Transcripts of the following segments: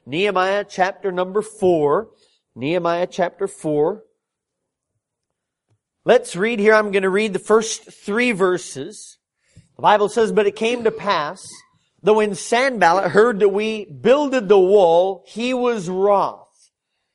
Nehemiah chapter number 4. Nehemiah chapter 4. Let's read here. I'm going to read the first 3 verses. The Bible says, "But it came to pass, that when Sanballat heard that we builded the wall, he was wroth,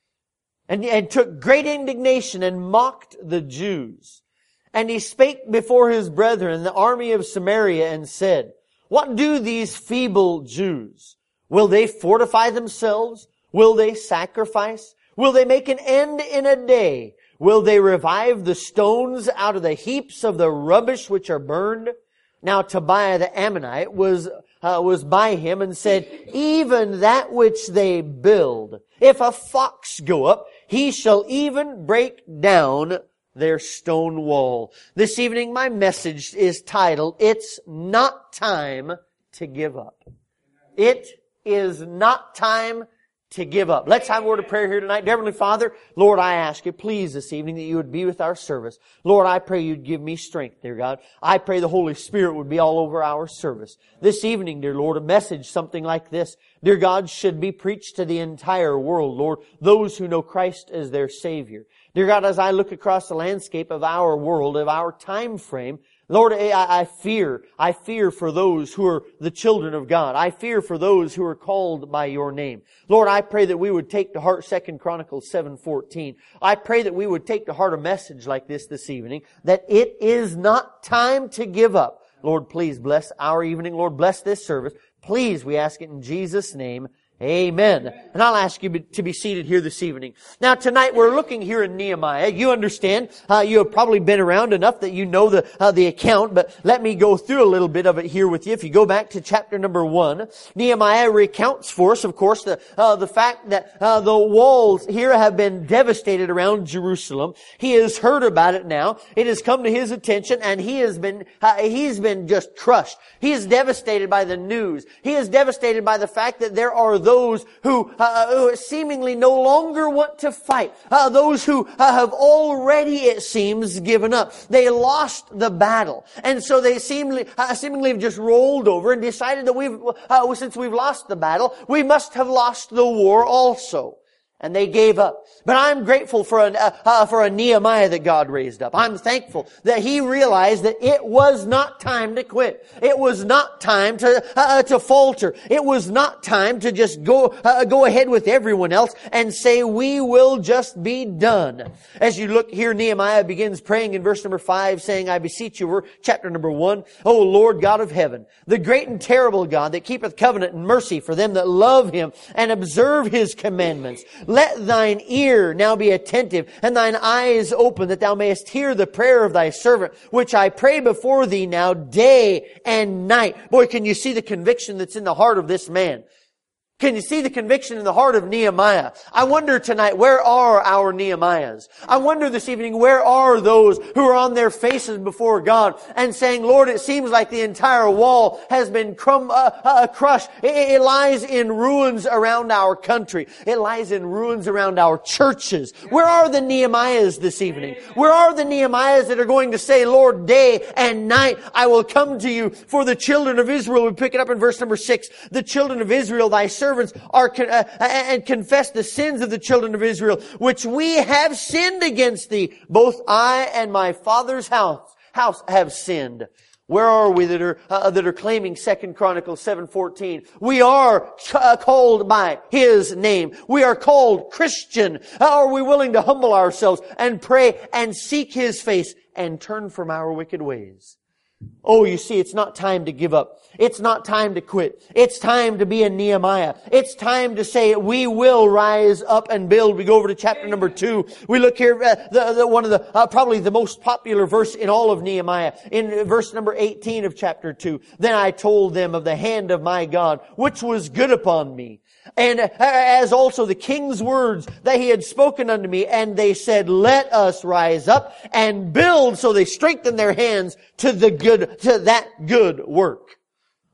and took great indignation, and mocked the Jews. And he spake before his brethren, the army of Samaria, and said, What do these feeble Jews? Will they fortify themselves? Will they sacrifice? Will they make an end in a day? Will they revive the stones out of the heaps of the rubbish which are burned?" Now Tobiah the Ammonite was by him, and said, "Even that which they build, if a fox go up, he shall even break down their stone wall." This evening my message is titled, "It's Not Time to Give Up." It is not time to give up. Let's have a word of prayer here tonight. Dear Heavenly Father, Lord, I ask you, please, this evening, that you would be with our service. Lord, I pray you'd give me strength, dear God. I pray the Holy Spirit would be all over our service. This evening, dear Lord, a message something like this, dear God, should be preached to the entire world, Lord, those who know Christ as their Savior. Dear God, as I look across the landscape of our world, of our time frame, Lord, I fear for those who are the children of God. I fear for those who are called by your name. Lord, I pray that we would take to heart 2 Chronicles 7:14. I pray that we would take to heart a message like this evening, that it is not time to give up. Lord, please bless our evening. Lord, bless this service. Please, we ask it in Jesus' name. Amen. And I'll ask you to be seated here this evening. Now tonight we're looking here in Nehemiah. You understand, you have probably been around enough that you know the account, but let me go through a little bit of it here with you. If you go back to chapter number 1, Nehemiah recounts for us, of course, the fact that the walls here have been devastated around Jerusalem. He has heard about it now. It has come to his attention, and he's been just crushed. He is devastated by the news. He is devastated by the fact that there are those who seemingly no longer want to fight. Those who have already, it seems, given up. They lost the battle. And so they seemingly have just rolled over and decided that since we've lost the battle, we must have lost the war also. And they gave up. But I'm grateful for a Nehemiah that God raised up. I'm thankful that he realized that it was not time to quit. It was not time to falter. It was not time to just go ahead with everyone else and say, we will just be done. As you look here, Nehemiah begins praying in verse number 5, saying, I beseech you, chapter number 1, O Lord God of heaven, the great and terrible God that keepeth covenant and mercy for them that love him and observe his commandments. Let thine ear now be attentive, and thine eyes open, that thou mayest hear the prayer of thy servant, which I pray before thee now day and night. Boy, can you see the conviction that's in the heart of this man? Can you see the conviction in the heart of Nehemiah? I wonder tonight, where are our Nehemiahs? I wonder this evening, where are those who are on their faces before God and saying, Lord, it seems like the entire wall has been crushed. It lies in ruins around our country. It lies in ruins around our churches. Where are the Nehemiahs this evening? Where are the Nehemiahs that are going to say, Lord, day and night I will come to you for the children of Israel? We pick it up in verse number 6. The children of Israel, thy servants, are and confess the sins of the children of Israel, which we have sinned against thee. Both I and my father's house have sinned. Where are we that are claiming 2 Chronicles 7:14? We are called by his name. We are called Christian. Are we willing to humble ourselves and pray and seek his face and turn from our wicked ways? Oh, you see, it's not time to give up. It's not time to quit. It's time to be a Nehemiah. It's time to say, we will rise up and build. We go over to chapter number 2. We look here, one of the, probably the most popular verse in all of Nehemiah, in verse number 18 of chapter 2. Then I told them of the hand of my God, which was good upon me, and as also the king's words that he had spoken unto me. And they said, let us rise up and build. So they strengthened their hands to that good work.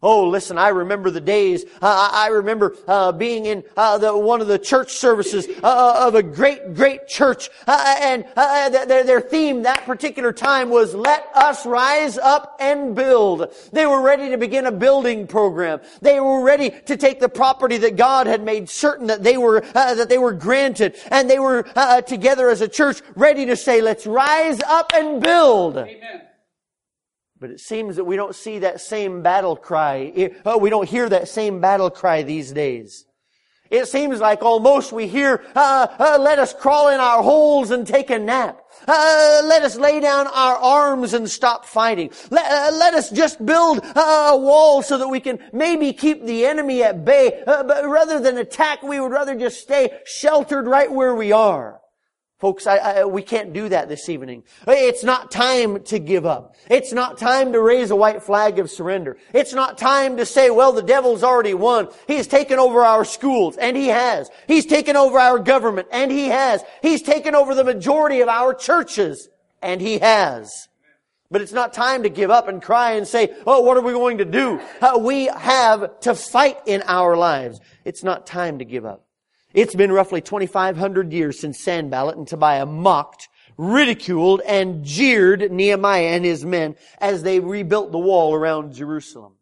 Oh, listen, I remember the days, I remember being in one of the church services of a great church, and their theme that particular time was, let us rise up and build. They were ready to begin a building program. They were ready to take the property that God had made certain that they were granted, and they were together as a church ready to say, let's rise up and build. Amen. But it seems that we don't see that same battle cry. We don't hear that same battle cry these days. It seems like almost we hear, let us crawl in our holes and take a nap. Let us lay down our arms and stop fighting. Let us just build a wall so that we can maybe keep the enemy at bay. But rather than attack, we would rather just stay sheltered right where we are. Folks, we can't do that this evening. It's not time to give up. It's not time to raise a white flag of surrender. It's not time to say, well, the devil's already won. He's taken over our schools, and he has. He's taken over our government, and he has. He's taken over the majority of our churches, and he has. But it's not time to give up and cry and say, oh, what are we going to do? We have to fight in our lives. It's not time to give up. It's been roughly 2,500 years since Sanballat and Tobiah mocked, ridiculed, and jeered Nehemiah and his men as they rebuilt the wall around Jerusalem.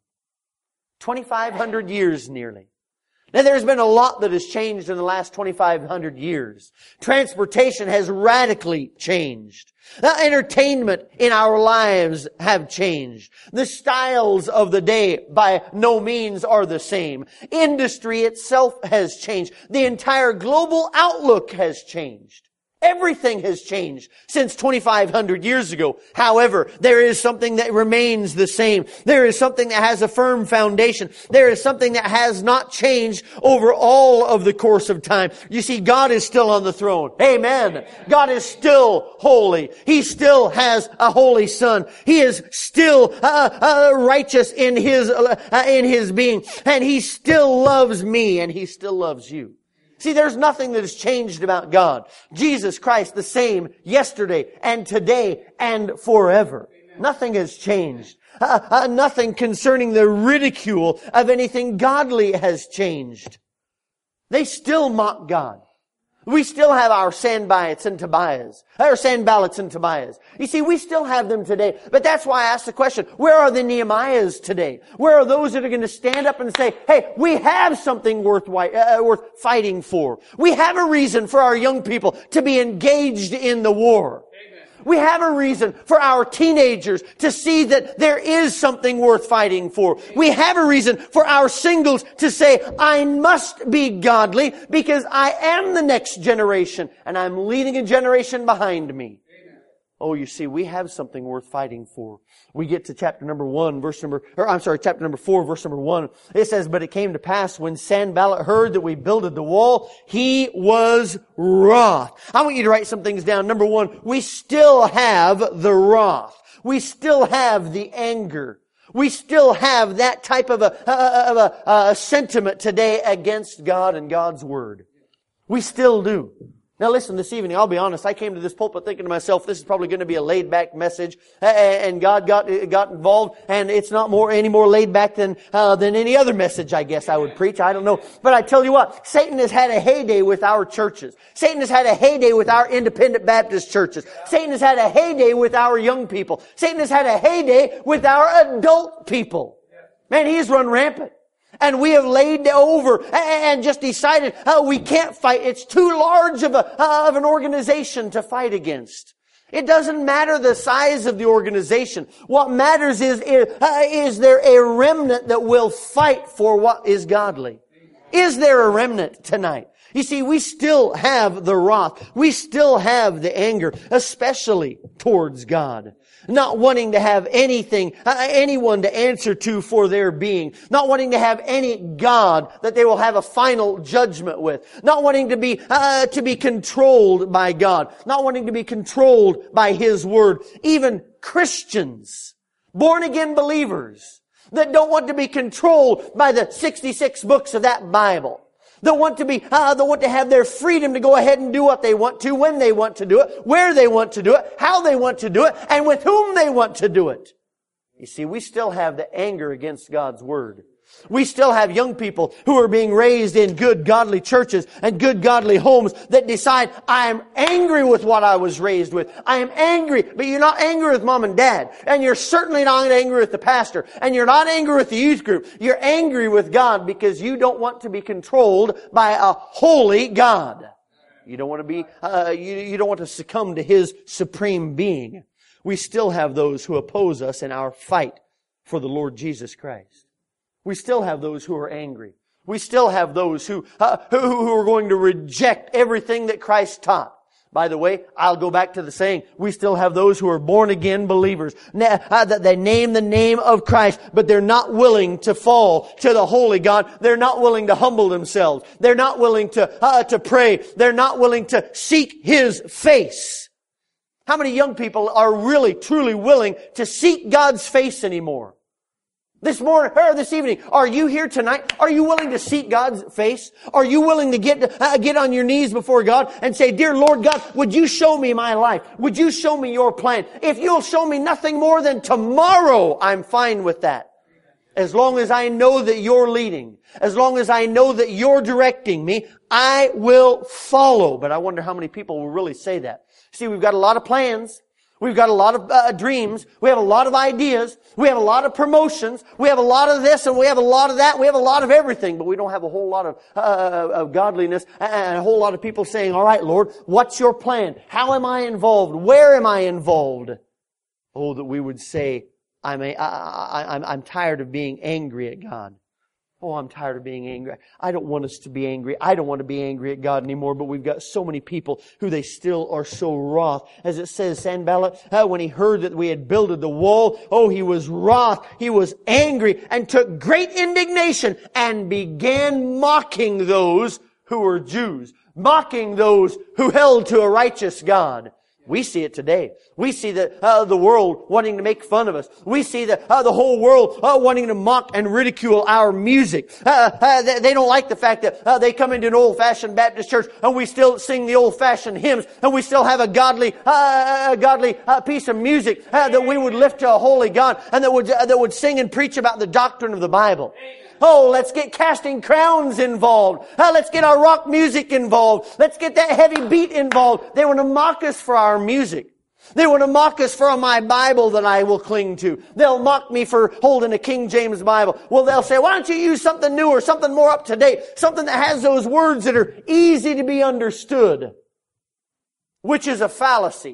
2,500 years nearly. Now there's been a lot that has changed in the last 2,500 years. Transportation has radically changed. Entertainment in our lives have changed. The styles of the day by no means are the same. Industry itself has changed. The entire global outlook has changed. Everything has changed since 2,500 years ago. However, there is something that remains the same. There is something that has a firm foundation. There is something that has not changed over all of the course of time. You see, God is still on the throne. Amen. God is still holy. He still has a holy Son. He is still righteous in His being. And He still loves me, and He still loves you. See, there's nothing that has changed about God. Jesus Christ, the same yesterday and today and forever. Amen. Nothing has changed. Nothing concerning the ridicule of anything godly has changed. They still mock God. We still have our Sanballats and Tobiahs. You see, we still have them today. But that's why I asked the question, where are the Nehemiahs today? Where are those that are going to stand up and say, hey, we have something worth fighting for. We have a reason for our young people to be engaged in the war. We have a reason for our teenagers to see that there is something worth fighting for. We have a reason for our singles to say, I must be godly because I am the next generation and I'm leading a generation behind me. Oh, you see, we have something worth fighting for. We get to chapter number 4, verse number 1. It says, but it came to pass when Sanballat heard that we builded the wall, he was wroth. I want you to write some things down. Number 1, we still have the wrath. We still have the anger. We still have that type of a sentiment today against God and God's Word. We still do. Now listen, this evening, I'll be honest, I came to this pulpit thinking to myself, this is probably going to be a laid-back message, and God got involved, and it's not any more laid-back than any other message, I guess I would preach. I don't know. But I tell you what, Satan has had a heyday with our churches. Satan has had a heyday with our independent Baptist churches. Satan has had a heyday with our young people. Satan has had a heyday with our adult people. Man, he's run rampant. And we have laid over and just decided, we can't fight. It's too large of an organization to fight against. It doesn't matter the size of the organization. What matters is there a remnant that will fight for what is godly? Is there a remnant tonight? You see, we still have the wrath. We still have the anger, especially towards God. Not wanting to have anyone to answer to for their being. Not wanting to have any God that they will have a final judgment with. Not wanting to be controlled by God. Not wanting to be controlled by His Word. Even Christians, born again believers, that don't want to be controlled by the 66 books of that Bible. They want to have their freedom to go ahead and do what they want to, when they want to do it, where they want to do it, how they want to do it, and with whom they want to do it. You see, we still have the anger against God's Word. We still have young people who are being raised in good godly churches and good godly homes that decide, I am angry with what I was raised with. I am angry, but you're not angry with mom and dad. And you're certainly not angry with the pastor. And you're not angry with the youth group. You're angry with God because you don't want to be controlled by a holy God. You don't want to be, you don't want to succumb to His supreme being. We still have those who oppose us in our fight for the Lord Jesus Christ. We still have those who are angry. We still have those who are going to reject everything that Christ taught. By the way, I'll go back to the saying, we still have those who are born again believers. That they name the name of Christ, but they're not willing to fall to the holy God. They're not willing to humble themselves. They're not willing to pray. They're not willing to seek His face. How many young people are really, truly willing to seek God's face anymore? This morning, or this evening, are you here tonight? Are you willing to seek God's face? Are you willing to get on your knees before God and say, Dear Lord God, would you show me my life? Would you show me your plan? If you'll show me nothing more than tomorrow, I'm fine with that. As long as I know that you're leading, as long as I know that you're directing me, I will follow. But I wonder how many people will really say that. See, we've got a lot of plans. We've got a lot of dreams. We have a lot of ideas. We have a lot of promotions. We have a lot of this and we have a lot of that. We have a lot of everything, but we don't have a whole lot of godliness and a whole lot of people saying, all right, Lord, what's your plan? How am I involved? Where am I involved? Oh, that we would say, I'm tired of being angry at God. Oh, I'm tired of being angry. I don't want us to be angry. I don't want to be angry at God anymore, but we've got so many people who they still are so wroth. As it says, Sanballat, when he heard that we had builded the wall, oh, he was wroth. He was angry and took great indignation and began mocking those who were Jews, mocking those who held to a righteous God. We see it today. We see the world wanting to make fun of us. We see the whole world wanting to mock and ridicule our music. They don't like the fact that they come into an old-fashioned Baptist church and we still sing the old-fashioned hymns and we still have a godly piece of music that we would lift to a holy God and that would sing and preach about the doctrine of the Bible. Oh, let's get Casting Crowns involved. Let's get our rock music involved. Let's get that heavy beat involved. They want to mock us for our music. They want to mock us for my Bible that I will cling to. They'll mock me for holding a King James Bible. Well, they'll say, why don't you use something new or something more up to date? Something that has those words that are easy to be understood. Which is a fallacy.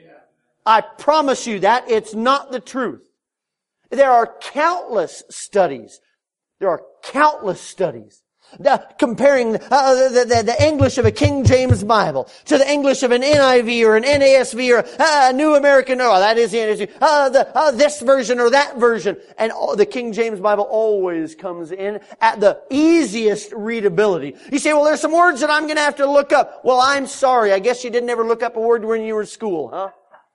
I promise you that. It's not the truth. There are countless studies. There are countless studies comparing the English of a King James Bible to the English of an NIV or an NASV or a New American, or that is the NASV, this version or that version. And the King James Bible always comes in at the easiest readability. You say, well, there's some words that I'm going to have to look up. Well, I'm sorry. I guess you didn't ever look up a word when you were in school, huh?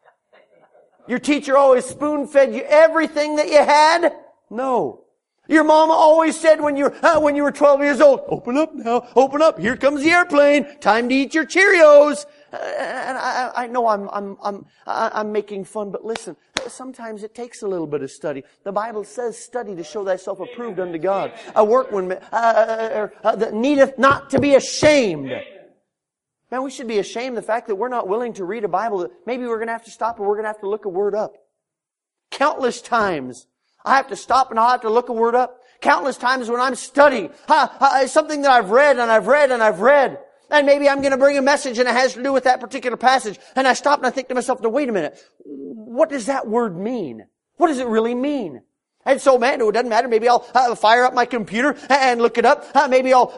Your teacher always spoon-fed you everything that you had? No. Your mama always said when you were 12 years old, open up now, open up, here comes the airplane, time to eat your Cheerios. And I know I'm making fun, but listen, sometimes it takes a little bit of study. The Bible says, study to show thyself approved unto God. A workman that needeth not to be ashamed. Man, we should be ashamed of the fact that we're not willing to read a Bible that maybe we're going to have to stop and we're going to have to look a word up. Countless times I have to stop and I'll have to look a word up. Countless times when I'm studying, something that I've read and I've read and I've read. And maybe I'm going to bring a message and it has to do with that particular passage. And I stop and I think to myself, no, wait a minute. What does that word mean? What does it really mean? And so, man, it doesn't matter. Maybe I'll fire up my computer and look it up. Maybe I'll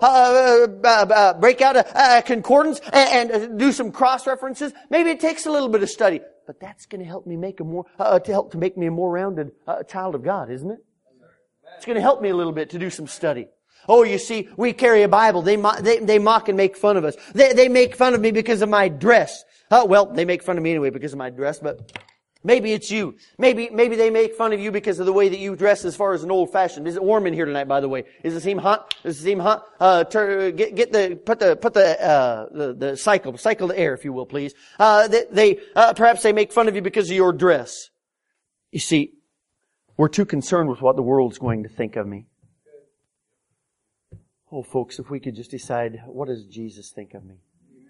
break out a concordance and do some cross references. Maybe it takes a little bit of study. But that's going to help me make to make me a more rounded child of God, isn't it? It's going to help me a little bit to do some study. Oh, you see, we carry a Bible. They mock and make fun of us. They make fun of me because of my dress. Well, they make fun of me anyway because of my dress, but maybe it's you. Maybe they make fun of you because of the way that you dress as far as an old fashioned. Is it warm in here tonight, by the way? Does it seem hot? Does it seem hot? Put the cycle the air, if you will, please. Perhaps they make fun of you because of your dress. You see, We're too concerned with what the world's going to think of me. Oh, folks, if we could just decide, what does Jesus think of me?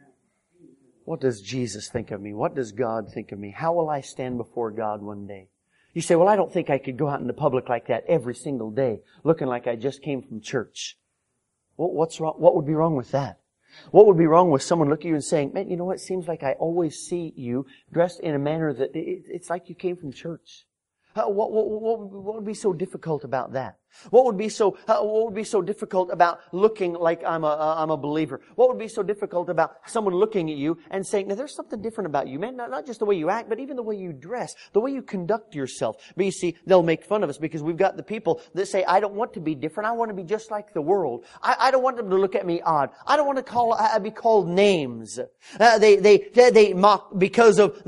What does Jesus think of me? What does God think of me? How will I stand before God one day? You say, well, I don't think I could go out in the public like that every single day, looking like I just came from church. Well, what's wrong? What would be wrong with that? What would be wrong with someone looking at you and saying, man, you know what? It seems like I always see you dressed in a manner that it's like you came from church. What would be so difficult about that? What would be so difficult about looking like I'm a believer? What would be so difficult about someone looking at you and saying, now there's something different about you, man. Not just the way you act, but even the way you dress, the way you conduct yourself. But you see, they'll make fun of us because we've got the people that say, I don't want to be different. I want to be just like the world. I don't want them to look at me odd. I don't want to be called names. They mock because of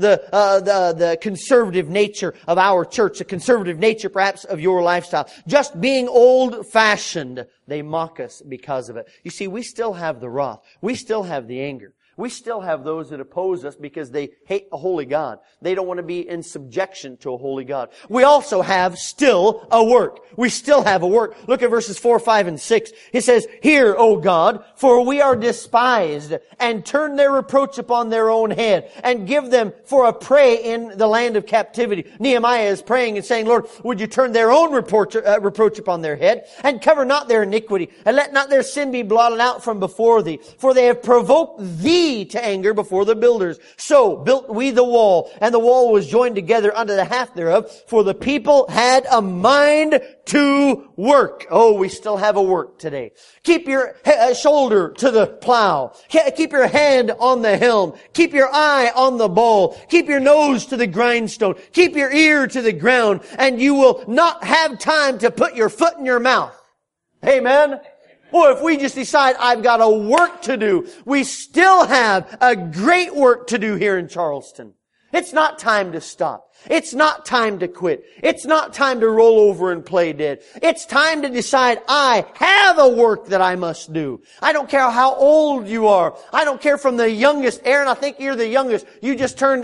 the conservative nature of our church, the conservative nature perhaps of your lifestyle. Just being old-fashioned, they mock us because of it. You see, we still have the wrath. We still have the anger. We still have those that oppose us because they hate a holy God. They don't want to be in subjection to a holy God. We also have still a work. We still have a work. Look at verses 4, 5, and 6. It says, Hear, O God, for we are despised, and turn their reproach upon their own head, and give them for a prey in the land of captivity. Nehemiah is praying and saying, Lord, would you turn their own reproach upon their head, and cover not their iniquity, and let not their sin be blotted out from before thee. For they have provoked thee to anger before the builders. So built we the wall, and the wall was joined together unto the half thereof, for the people had a mind to work. Oh, we still have a work today. Keep your shoulder to the plow. Keep your hand on the helm. Keep your eye on the ball. Keep your nose to the grindstone. Keep your ear to the ground, and you will not have time to put your foot in your mouth. Amen. Boy, if we just decide I've got a work to do, we still have a great work to do here in Charleston. It's not time to stop. It's not time to quit. It's not time to roll over and play dead. It's time to decide I have a work that I must do. I don't care how old you are. I don't care from the youngest. Aaron, I think you're the youngest. You just turned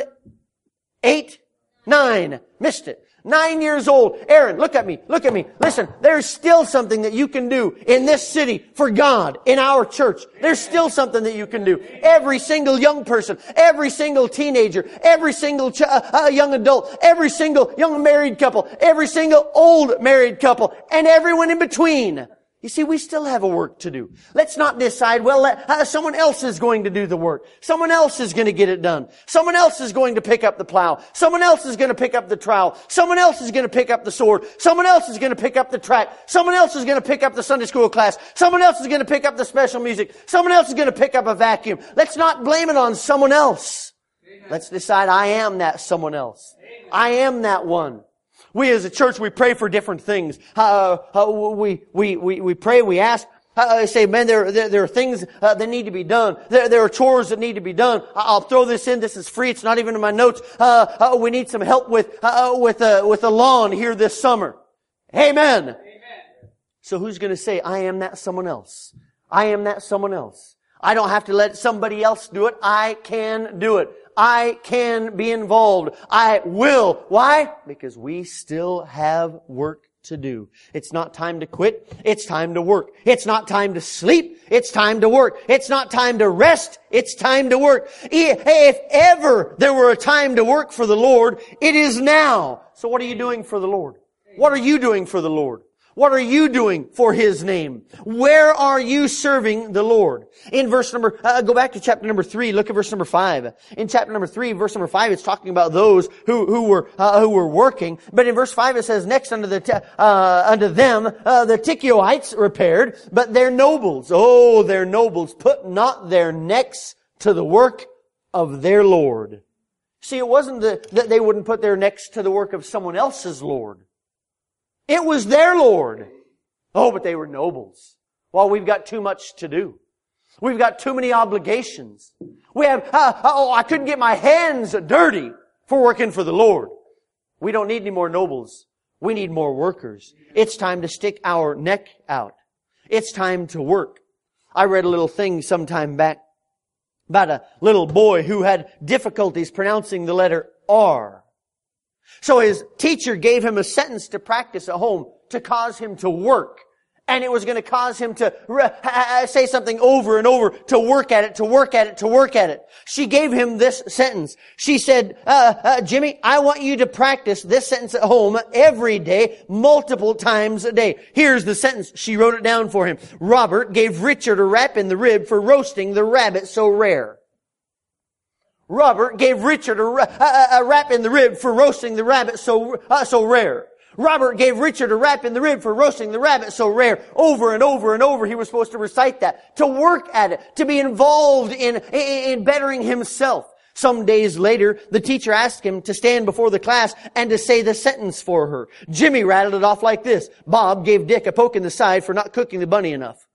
8, 9. Missed it. 9 years old. Aaron, look at me. Look at me. Listen, there's still something that you can do in this city for God, in our church. There's still something that you can do. Every single young person, every single teenager, every single young adult, every single young married couple, every single old married couple, and everyone in between. You see, we still have a work to do. Let's not decide, well, someone else is going to do the work. Someone else is going to get it done. Someone else is going to pick up the plow. Someone else is going to pick up the trowel. Someone else is going to pick up the sword. Someone else is going to pick up the track. Someone else is going to pick up the Sunday school class. Someone else is going to pick up the special music. Someone else is going to pick up a vacuum. Let's not blame it on someone else. Let's decide I am that someone else. I am that one. We as a church, we pray for different things. We pray, we ask. Say, man, there are things that need to be done. There are chores that need to be done. I'll throw this in. This is free. It's not even in my notes. We need some help with the lawn here this summer. Amen. Amen. So who's going to say, I am that someone else? I am that someone else. I don't have to let somebody else do it. I can do it. I can be involved. I will. Why? Because we still have work to do. It's not time to quit. It's time to work. It's not time to sleep. It's time to work. It's not time to rest. It's time to work. If ever there were a time to work for the Lord, it is now. So what are you doing for the Lord? What are you doing for the Lord? What are you doing for His name? Where are you serving the Lord? In verse go back to chapter number 3, look at verse number 5. In chapter number 3, verse number 5, it's talking about those who were working. But in verse 5 it says, next unto them, the Tekoites repaired, but their nobles, their nobles, put not their necks to the work of their Lord. See, it wasn't that they wouldn't put their necks to the work of someone else's Lord. It was their Lord. Oh, but they were nobles. Well, we've got too much to do. We've got too many obligations. We have, I couldn't get my hands dirty for working for the Lord. We don't need any more nobles. We need more workers. It's time to stick our neck out. It's time to work. I read a little thing sometime back about a little boy who had difficulties pronouncing the letter R. So his teacher gave him a sentence to practice at home to cause him to work. And it was going to cause him to say something over and over, to work at it, to work at it, to work at it. She gave him this sentence. She said, Jimmy, I want you to practice this sentence at home every day, multiple times a day. Here's the sentence. She wrote it down for him. Robert gave Richard a rap in the rib for roasting the rabbit so rare. Robert gave Richard a rap in the rib for roasting the rabbit so rare. Robert gave Richard a rap in the rib for roasting the rabbit so rare. Over and over and over he was supposed to recite that, to work at it, to be involved in bettering himself. Some days later, the teacher asked him to stand before the class and to say the sentence for her. Jimmy rattled it off like this. Bob gave Dick a poke in the side for not cooking the bunny enough.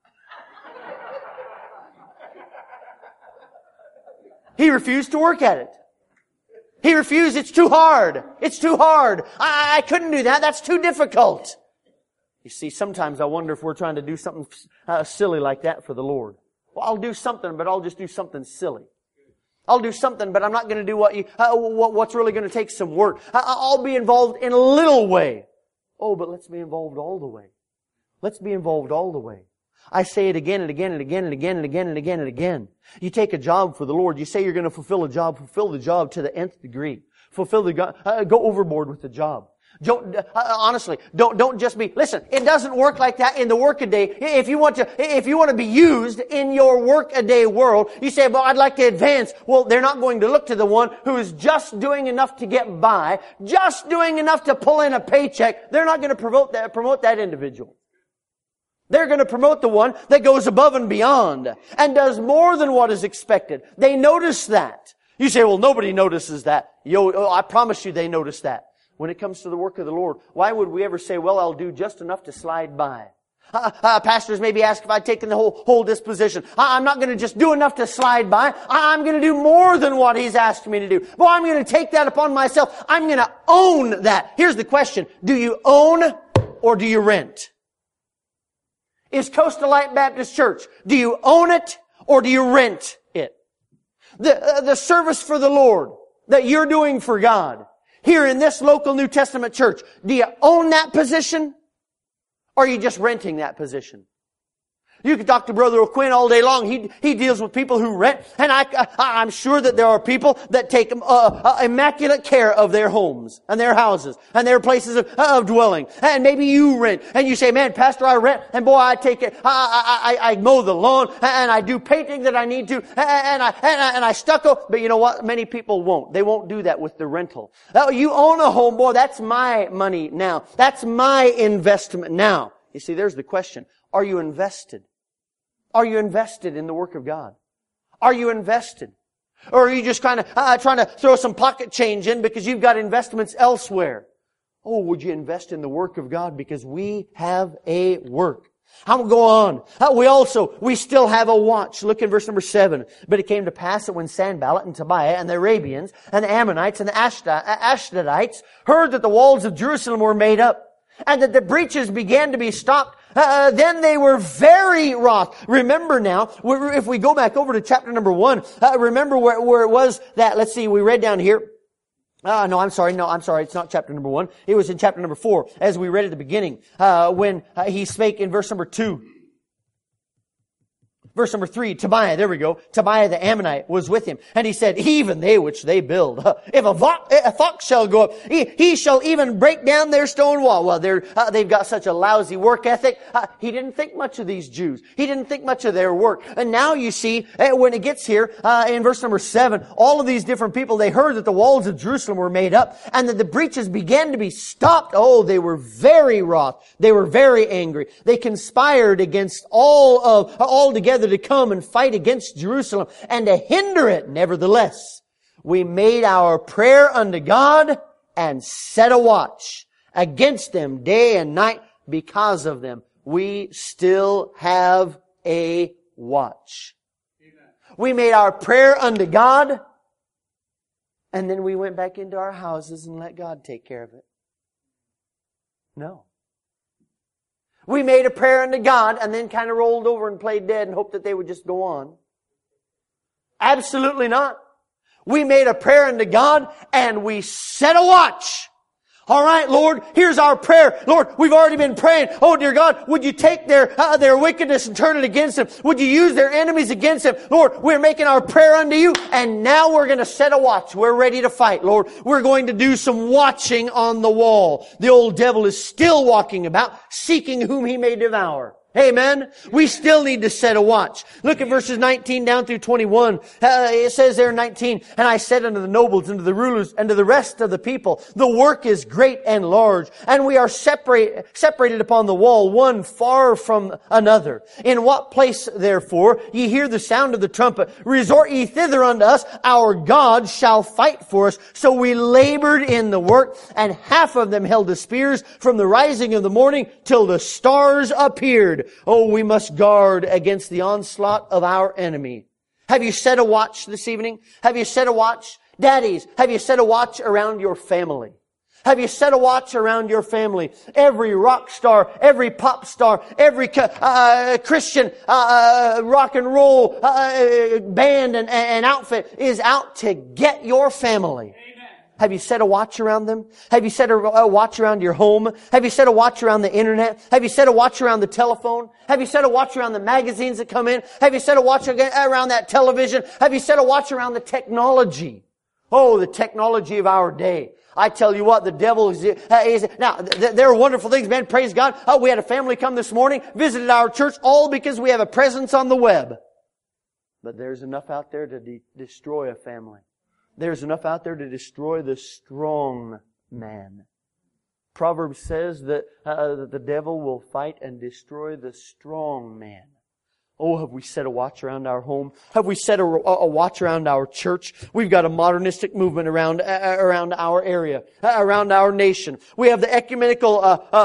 He refused to work at it. He refused. It's too hard. It's too hard. I couldn't do that. That's too difficult. You see, sometimes I wonder if we're trying to do something silly like that for the Lord. Well, I'll do something, but I'll just do something silly. I'll do something, but I'm not going to do what's really going to take some work. I'll be involved in a little way. Oh, but let's be involved all the way. Let's be involved all the way. I say it again and again and again and again and again and again and again. You take a job for the Lord. You say you're going to fulfill a job. Fulfill the job to the nth degree. Go overboard with the job. Honestly, don't just be, listen, it doesn't work like that in the work-a-day. If you want to be used in your work-a-day world, you say, well, I'd like to advance. Well, they're not going to look to the one who is just doing enough to get by, just doing enough to pull in a paycheck. They're not going to promote that individual. They're going to promote the one that goes above and beyond and does more than what is expected. They notice that. You say, well, nobody notices that. I promise you they notice that. When it comes to the work of the Lord, why would we ever say, well, I'll do just enough to slide by? Pastors maybe ask if I'd taken the whole disposition. I'm not going to just do enough to slide by. I'm going to do more than what He's asked me to do. Well, I'm going to take that upon myself. I'm going to own that. Here's the question. Do you own or do you rent? Is Coastal Light Baptist Church, do you own it or do you rent it? The service for the Lord that you're doing for God here in this local New Testament church, do you own that position or are you just renting that position? You can talk to Brother O'Quinn all day long. He deals with people who rent. And I'm sure that there are people that take immaculate care of their homes and their houses and their places of dwelling. And maybe you rent. And you say, man, Pastor, I rent. And boy, I take it. I mow the lawn and I do painting that I need to. And I stucco. But you know what? Many people won't. They won't do that with the rental. You own a home. Boy, that's my money now. That's my investment now. You see, there's the question. Are you invested? Are you invested in the work of God? Are you invested? Or are you just kind of trying to throw some pocket change in because you've got investments elsewhere? Oh, would you invest in the work of God? Because we have a work. I'm going to go on. We still have a watch. Look in verse number 7. But it came to pass that when Sanballat and Tobiah and the Arabians and the Ammonites and the Ashdodites heard that the walls of Jerusalem were made up and that the breaches began to be stopped, then they were very wroth. Remember now, if we go back over to chapter number 1, remember where it was that, let's see, we read down here. No, I'm sorry. It's not chapter number 1. It was in chapter number 4, as we read at the beginning, when he spake in verse number 2. Verse number 3, Tobiah, there we go. Tobiah the Ammonite was with him. And he said, even they which they build. If a fox shall go up, he shall even break down their stone wall. Well, they've got such a lousy work ethic. He didn't think much of these Jews. He didn't think much of their work. And now you see, when it gets here, in verse number 7, all of these different people, they heard that the walls of Jerusalem were made up and that the breaches began to be stopped. Oh, they were very wroth. They were very angry. They conspired against all together to come and fight against Jerusalem and to hinder it. Nevertheless, we made our prayer unto God and set a watch against them day and night because of them. We still have a watch. Amen. We made our prayer unto God and then we went back into our houses and let God take care of it. No. We made a prayer unto God and then kind of rolled over and played dead and hoped that they would just go on. Absolutely not. We made a prayer unto God and we set a watch All right, Lord, here's our prayer. Lord, we've already been praying. Oh, dear God, would you take their wickedness and turn it against them? Would you use their enemies against them? Lord, we're making our prayer unto you, and now we're going to set a watch. We're ready to fight, Lord. We're going to do some watching on the wall. The old devil is still walking about, seeking whom he may devour. Amen. We still need to set a watch. Look at verses 19 down through 21. It says there in 19, and I said unto the nobles and to the rulers and to the rest of the people, the work is great and large, and we are separated upon the wall, one far from another. In what place, therefore, ye hear the sound of the trumpet, resort ye thither unto us, our God shall fight for us. So we labored in the work, and half of them held the spears from the rising of the morning till the stars appeared. Oh, we must guard against the onslaught of our enemy. Have you set a watch this evening? Have you set a watch? Daddies, have you set a watch around your family? Have you set a watch around your family? Every rock star, every pop star, every Christian rock and roll band and outfit is out to get your family. Have you set a watch around them? Have you set a watch around your home? Have you set a watch around the internet? Have you set a watch around the telephone? Have you set a watch around the magazines that come in? Have you set a watch around that television? Have you set a watch around the technology? Oh, the technology of our day. I tell you what, the devil is now, there are wonderful things, man. Praise God. Oh, we had a family come this morning, visited our church, all because we have a presence on the web. But there's enough out there to destroy a family. There's enough out there to destroy the strong man. Proverbs says that the devil will fight and destroy the strong man. Oh, have we set a watch around our home? Have we set a watch around our church? We've got a modernistic movement around our area, around our nation. We have the ecumenical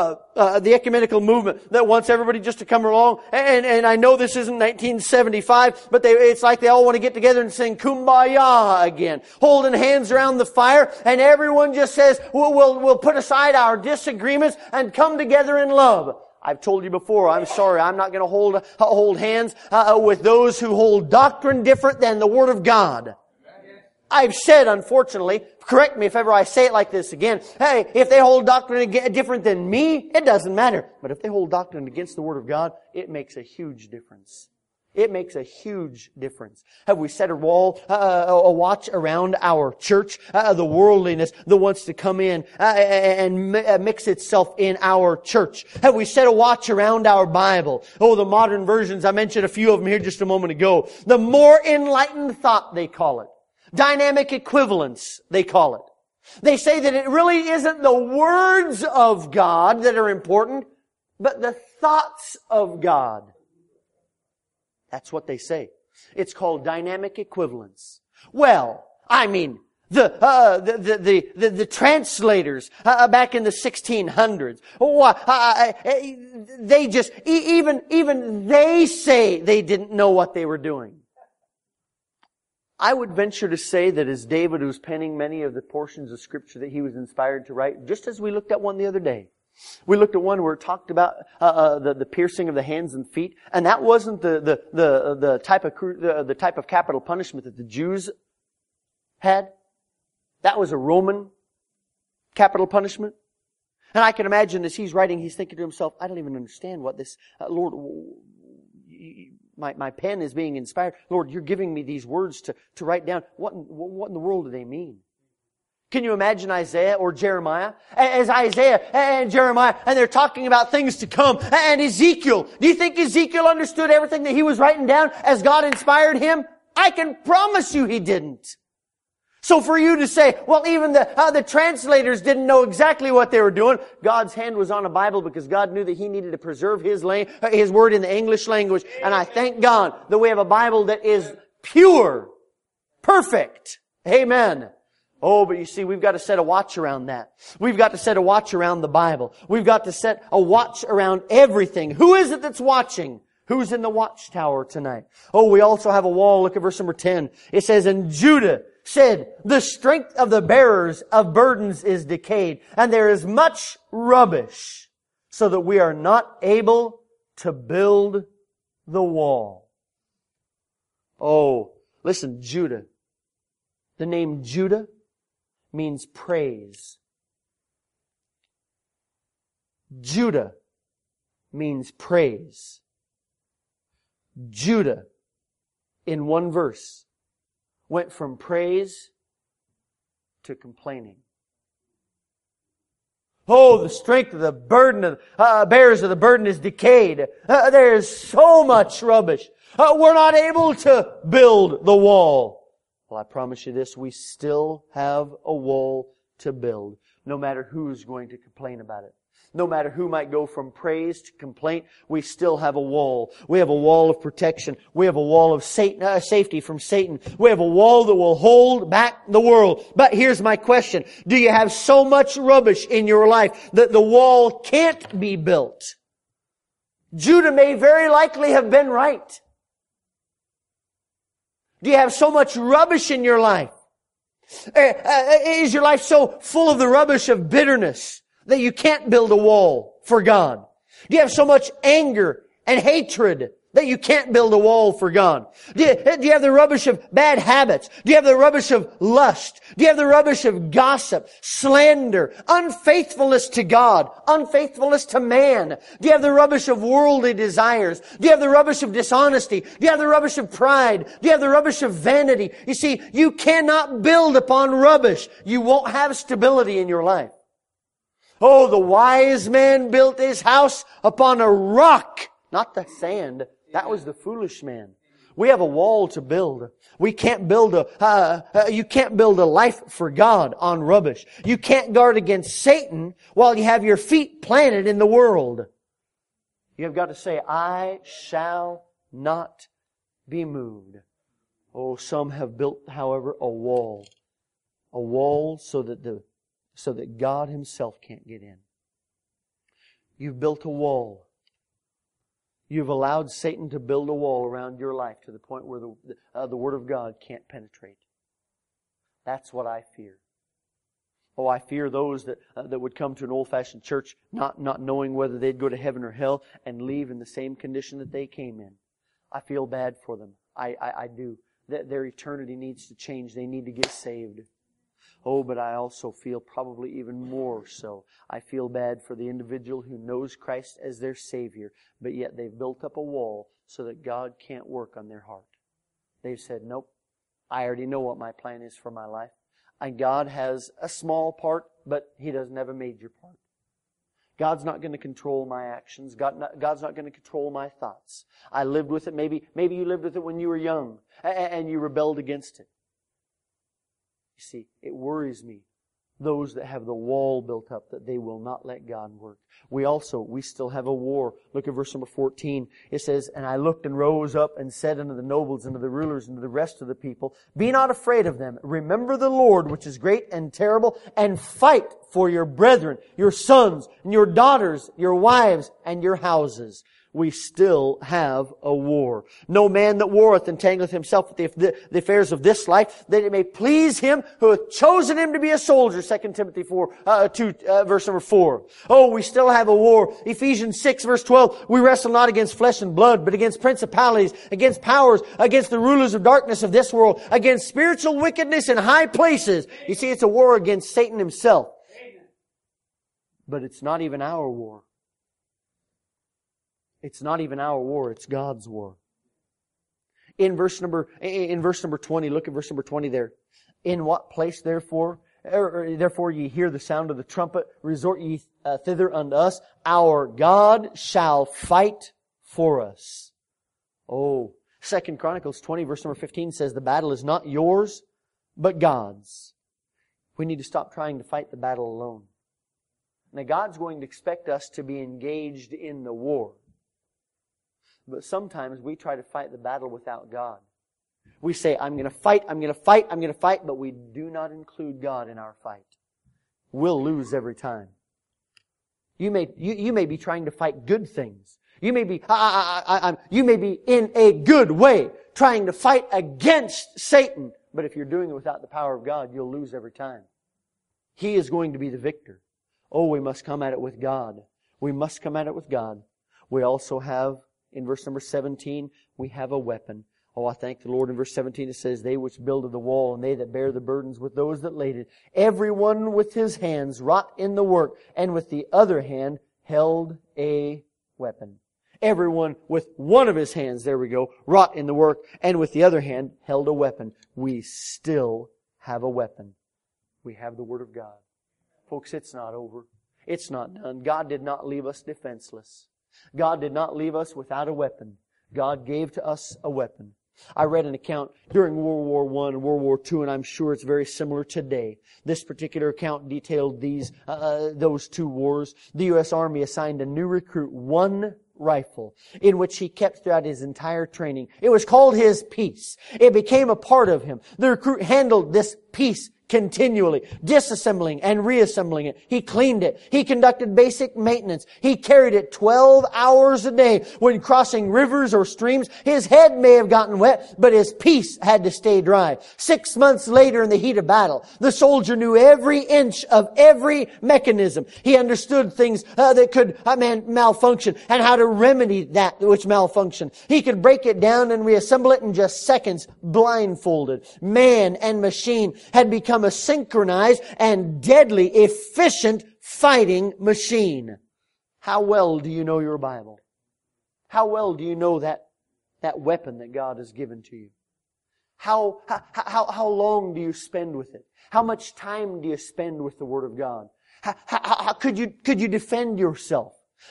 movement that wants everybody just to come along. And I know this isn't 1975, but it's like they all want to get together and sing Kumbaya again, holding hands around the fire, and everyone just says, we'll put aside our disagreements and come together in love. I've told you before, I'm sorry, I'm not going to hold hands with those who hold doctrine different than the Word of God. I've said, unfortunately, correct me if ever I say it like this again, hey, if they hold doctrine different than me, it doesn't matter. But if they hold doctrine against the Word of God, it makes a huge difference. It makes a huge difference. Have we set a watch around our church? The worldliness that wants to come in and mix itself in our church. Have we set a watch around our Bible? Oh, the modern versions, I mentioned a few of them here just a moment ago. The more enlightened thought, they call it. Dynamic equivalence, they call it. They say that it really isn't the words of God that are important, but the thoughts of God. That's what they say. It's called dynamic equivalence. Well, I mean, the translators back in the 1600s, they just even they say they didn't know what they were doing. I would venture to say that as David was penning many of the portions of Scripture that he was inspired to write, just as we looked at one the other day, we looked at one where it talked about the piercing of the hands and feet, and that wasn't the type of capital punishment that the Jews had. That was a Roman capital punishment. And I can imagine as he's writing, he's thinking to himself, I don't even understand what this, Lord, my pen is being inspired. Lord, you're giving me these words to write down. What in the world do they mean? Can you imagine Isaiah or Jeremiah? As Isaiah and Jeremiah, and they're talking about things to come. And Ezekiel. Do you think Ezekiel understood everything that he was writing down as God inspired him? I can promise you he didn't. So for you to say, well, even the translators didn't know exactly what they were doing. God's hand was on a Bible because God knew that He needed to preserve His Word in the English language. And I thank God that we have a Bible that is pure, perfect. Amen. Oh, but you see, we've got to set a watch around that. We've got to set a watch around the Bible. We've got to set a watch around everything. Who is it that's watching? Who's in the watchtower tonight? Oh, we also have a wall. Look at verse number 10. It says, and Judah said, the strength of the bearers of burdens is decayed, and there is much rubbish, so that we are not able to build the wall. Oh, listen, Judah. The name Judah means praise. Judah means praise. Judah, in one verse, went from praise to complaining. Oh, the strength of the burden of bearers of the burden is decayed. There is so much rubbish. We're not able to build the wall. Well, I promise you this, we still have a wall to build, no matter who's going to complain about it. No matter who might go from praise to complaint, we still have a wall. We have a wall of protection. We have a wall of safety from Satan. We have a wall that will hold back the world. But here's my question. Do you have so much rubbish in your life that the wall can't be built? Judah may very likely have been right. Do you have so much rubbish in your life? Is your life so full of the rubbish of bitterness that you can't build a wall for God? Do you have so much anger and hatred that you can't build a wall for God? Do you have the rubbish of bad habits? Do you have the rubbish of lust? Do you have the rubbish of gossip, slander, unfaithfulness to God, unfaithfulness to man? Do you have the rubbish of worldly desires? Do you have the rubbish of dishonesty? Do you have the rubbish of pride? Do you have the rubbish of vanity? You see, you cannot build upon rubbish. You won't have stability in your life. Oh, the wise man built his house upon a rock, not the sand. That was the foolish man. We have a wall to build. We can't build you can't build a life for God on rubbish. You can't guard against Satan while you have your feet planted in the world. You have got to say, I shall not be moved. Oh, some have built, however, a wall. A wall so that God Himself can't get in. You've built a wall. You've allowed Satan to build a wall around your life to the point where the Word of God can't penetrate. That's what I fear. Oh, I fear those that would come to an old-fashioned church not knowing whether they'd go to heaven or hell and leave in the same condition that they came in. I feel bad for them. I do. Their eternity needs to change. They need to get saved. Oh, but I also feel probably even more so. I feel bad for the individual who knows Christ as their Savior, but yet they've built up a wall so that God can't work on their heart. They've said, nope, I already know what my plan is for my life. And God has a small part, but He doesn't have a major part. God's not going to control my actions. God's not going to control my thoughts. I lived with it. Maybe you lived with it when you were young and you rebelled against it. You see, it worries me, those that have the wall built up, that they will not let God work. We still have a war. Look at verse number 14. It says, And I looked and rose up and said unto the nobles and to the rulers and to the rest of the people, Be not afraid of them. Remember the Lord, which is great and terrible, and fight for your brethren, your sons, and your daughters, your wives, and your houses. We still have a war. No man that warreth entangleth himself with the affairs of this life, that it may please Him who hath chosen him to be a soldier. 2 Timothy 2, verse number 4. Oh, we still have a war. Ephesians 6, verse 12. We wrestle not against flesh and blood, but against principalities, against powers, against the rulers of darkness of this world, against spiritual wickedness in high places. You see, it's a war against Satan himself. But it's not even our war. It's not even our war, it's God's war. In verse number 20, look at verse number 20 there. In what place therefore ye hear the sound of the trumpet, resort ye thither unto us. Our God shall fight for us. Oh, 2 Chronicles 20 verse number 15 says the battle is not yours, but God's. We need to stop trying to fight the battle alone. Now God's going to expect us to be engaged in the war. But sometimes we try to fight the battle without God. We say, I'm going to fight, but we do not include God in our fight. We'll lose every time. You may be trying to fight good things. You may be in a good way trying to fight against Satan. But if you're doing it without the power of God, you'll lose every time. He is going to be the victor. Oh, we must come at it with God. We must come at it with God. We also have, in verse number 17, we have a weapon. Oh, I thank the Lord. In verse 17 it says, They which builded the wall, and they that bear the burdens with those that laid it, every one with his hands wrought in the work, and with the other hand held a weapon. Everyone with one of his hands, there we go, wrought in the work, and with the other hand held a weapon. We still have a weapon. We have the Word of God. Folks, it's not over. It's not done. God did not leave us defenseless. God did not leave us without a weapon. God gave to us a weapon. I read an account during World War I and World War II, and I'm sure it's very similar today. This particular account detailed those two wars. The U.S. Army assigned a new recruit one rifle, in which he kept throughout his entire training. It was called his piece. It became a part of him. The recruit handled this piece continually, disassembling and reassembling it. He cleaned it. He conducted basic maintenance. He carried it 12 hours a day. When crossing rivers or streams, his head may have gotten wet, but his piece had to stay dry. 6 months later, in the heat of battle, the soldier knew every inch of every mechanism. He understood things that could malfunction and how to remedy that which malfunctioned. He could break it down and reassemble it in just seconds, blindfolded. Man and machine had become a synchronized and deadly, efficient fighting machine. How well do you know your Bible? How well do you know that weapon that God has given to you? How long do you spend with it? How much time do you spend with the Word of God? How could you defend yourself?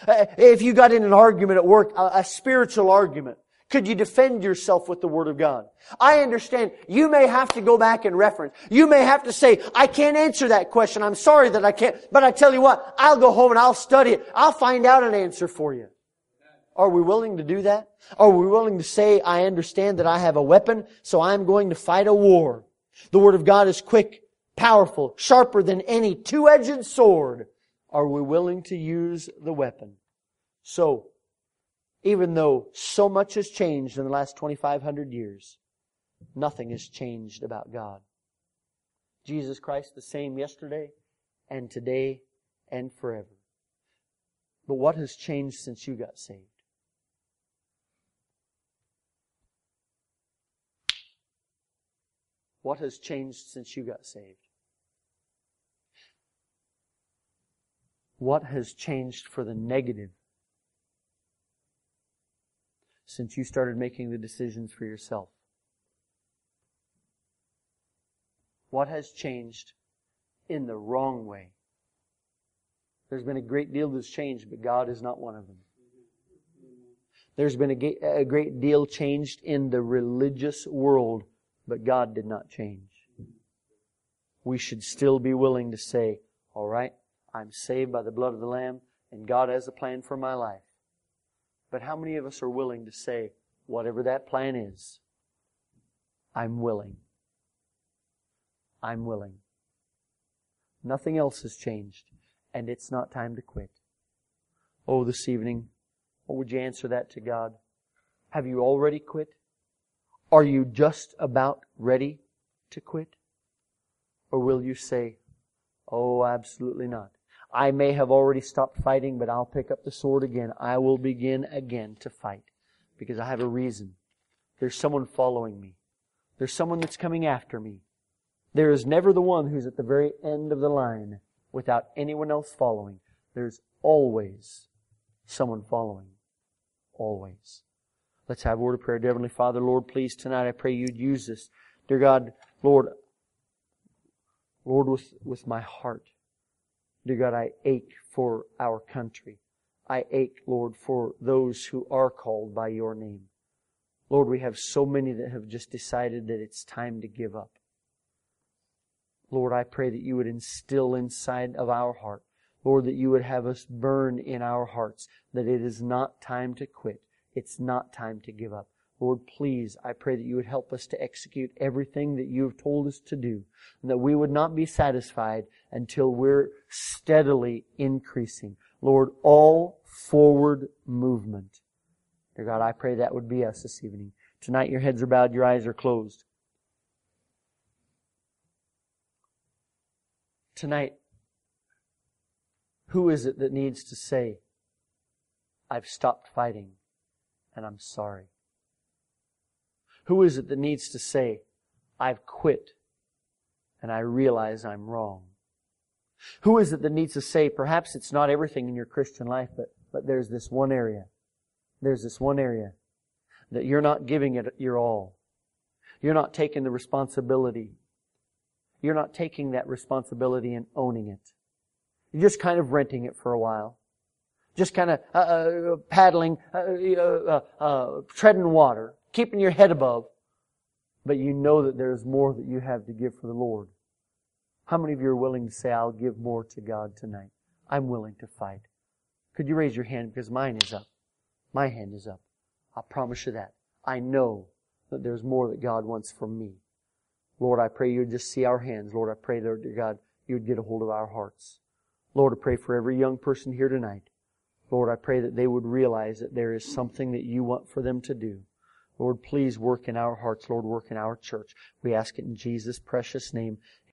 If you got in an argument at work, a spiritual argument, could you defend yourself with the Word of God? I understand you may have to go back and reference. You may have to say, I can't answer that question. I'm sorry that I can't. But I tell you what, I'll go home and I'll study it. I'll find out an answer for you. Are we willing to do that? Are we willing to say, I understand that I have a weapon, so I'm going to fight a war? The Word of God is quick, powerful, sharper than any two-edged sword. Are we willing to use the weapon? So, even though so much has changed in the last 2,500 years, nothing has changed about God. Jesus Christ the same yesterday and today and forever. But what has changed since you got saved? What has changed since you got saved? What has changed for the negative since you started making the decisions for yourself? What has changed in the wrong way? There's been a great deal that's changed, but God is not one of them. There's been a great deal changed in the religious world, but God did not change. We should still be willing to say, all right, I'm saved by the blood of the Lamb, and God has a plan for my life. But how many of us are willing to say, whatever that plan is, I'm willing. I'm willing. Nothing else has changed, and it's not time to quit. Oh, this evening, what would you answer that to God? Have you already quit? Are you just about ready to quit? Or will you say, oh, absolutely not. I may have already stopped fighting, but I'll pick up the sword again. I will begin again to fight because I have a reason. There's someone following me. There's someone that's coming after me. There is never the one who's at the very end of the line without anyone else following. There's always someone following. Always. Let's have a word of prayer. Dear Heavenly Father, Lord, please tonight I pray You'd use this. Dear God, Lord, with my heart, dear God, I ache for our country. I ache, Lord, for those who are called by Your name. Lord, we have so many that have just decided that it's time to give up. Lord, I pray that You would instill inside of our heart, Lord, that You would have us burn in our hearts that it is not time to quit. It's not time to give up. Lord, please, I pray that You would help us to execute everything that You have told us to do, and that we would not be satisfied until we're steadily increasing. Lord, all forward movement. Dear God, I pray that would be us this evening. Tonight your heads are bowed, your eyes are closed. Tonight, who is it that needs to say, I've stopped fighting and I'm sorry? Who is it that needs to say, I've quit and I realize I'm wrong? Who is it that needs to say, perhaps it's not everything in your Christian life, but there's this one area. There's this one area that you're not giving it your all. You're not taking the responsibility. You're not taking that responsibility and owning it. You're just kind of renting it for a while. Just kind of paddling, treading water, keeping your head above. But you know that there's more that you have to give for the Lord. How many of you are willing to say, I'll give more to God tonight? I'm willing to fight. Could you raise your hand? Because mine is up. My hand is up. I promise you that. I know that there's more that God wants from me. Lord, I pray you'd just see our hands. Lord, I pray, Lord, dear God, you'd get a hold of our hearts. Lord, I pray for every young person here tonight. Lord, I pray that they would realize that there is something that you want for them to do. Lord, please work in our hearts. Lord, work in our church. We ask it in Jesus' precious name.